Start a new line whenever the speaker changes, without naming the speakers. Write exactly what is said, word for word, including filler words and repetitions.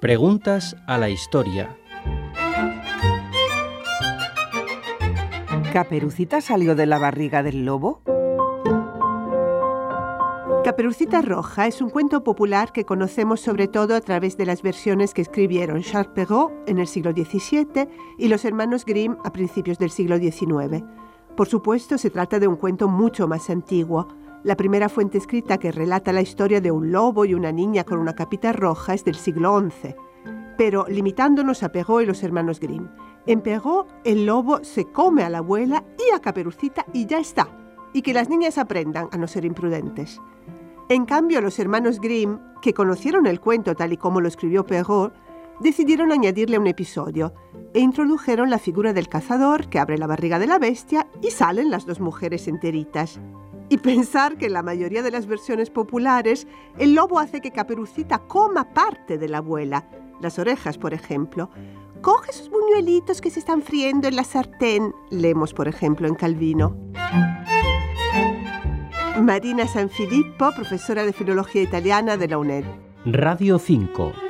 Preguntas a la historia.
¿Caperucita salió de la barriga del lobo?
Caperucita Roja es un cuento popular que conocemos sobre todo a través de las versiones que escribieron Charles Perrault en el siglo diecisiete y los hermanos Grimm a principios del siglo diecinueve. Por supuesto, se trata de un cuento mucho más antiguo. La primera fuente escrita que relata la historia de un lobo y una niña con una capita roja es del siglo once. Pero limitándonos a Perrault y los hermanos Grimm. En Perrault, el lobo se come a la abuela y a Caperucita y ya está. Y que las niñas aprendan a no ser imprudentes. En cambio, los hermanos Grimm, que conocieron el cuento tal y como lo escribió Perrault, decidieron añadirle un episodio e introdujeron la figura del cazador que abre la barriga de la bestia y salen las dos mujeres enteritas. Y pensar que en la mayoría de las versiones populares, el lobo hace que Caperucita coma parte de la abuela, las orejas, por ejemplo. Coge esos buñuelitos que se están friendo en la sartén, leemos, por ejemplo, en Calvino. Marina Sanfilippo, profesora de Filología Italiana de la UNED.
Radio cinco.